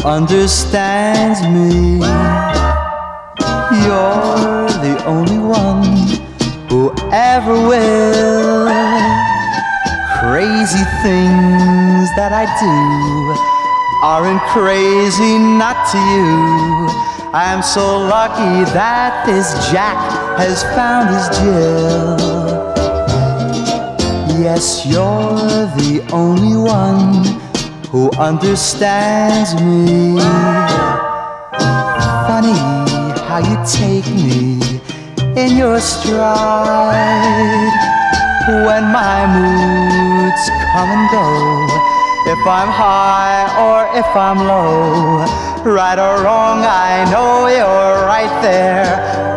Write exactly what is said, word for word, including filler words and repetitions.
understands me. You're the only one who ever will. Crazy things that I do aren't crazy not to you. I'm so lucky that this Jack has found his Jill. Yes, you're the only one who understands me. Funny how you take me in your stride. When my moods come and go, if I'm high or if I'm low, right or wrong, I know you're right there